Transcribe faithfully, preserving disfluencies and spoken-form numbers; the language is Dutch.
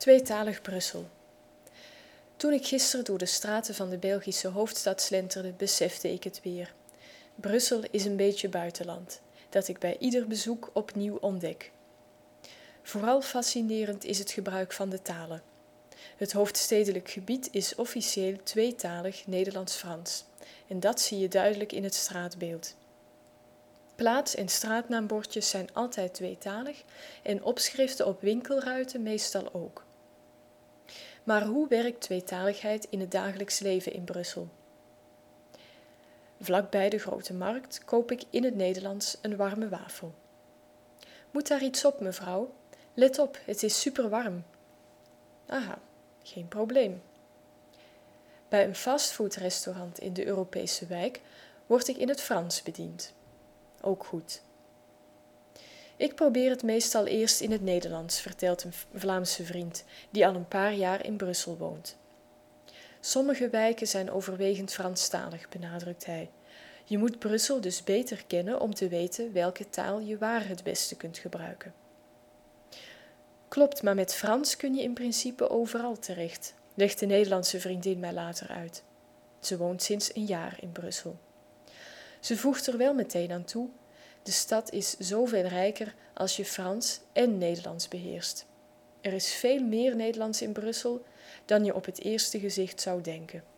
Tweetalig Brussel. Toen ik gisteren door de straten van de Belgische hoofdstad slenterde, besefte ik het weer. Brussel is een beetje buitenland, dat ik bij ieder bezoek opnieuw ontdek. Vooral fascinerend is het gebruik van de talen. Het hoofdstedelijk gebied is officieel tweetalig Nederlands-Frans, en dat zie je duidelijk in het straatbeeld. Plaats- en straatnaambordjes zijn altijd tweetalig en opschriften op winkelruiten meestal ook. Maar hoe werkt tweetaligheid in het dagelijks leven in Brussel? Vlakbij de Grote Markt koop ik in het Nederlands een warme wafel. Moet daar iets op, mevrouw? Let op, het is superwarm. Aha, geen probleem. Bij een fastfoodrestaurant in de Europese wijk word ik in het Frans bediend. Ook goed. Ik probeer het meestal eerst in het Nederlands, vertelt een Vlaamse vriend die al een paar jaar in Brussel woont. Sommige wijken zijn overwegend Franstalig, benadrukt hij. Je moet Brussel dus beter kennen om te weten welke taal je waar het beste kunt gebruiken. Klopt, maar met Frans kun je in principe overal terecht, legt de Nederlandse vriendin mij later uit. Ze woont sinds een jaar in Brussel. Ze voegt er wel meteen aan toe: de stad is zoveel rijker als je Frans en Nederlands beheerst. Er is veel meer Nederlands in Brussel dan je op het eerste gezicht zou denken.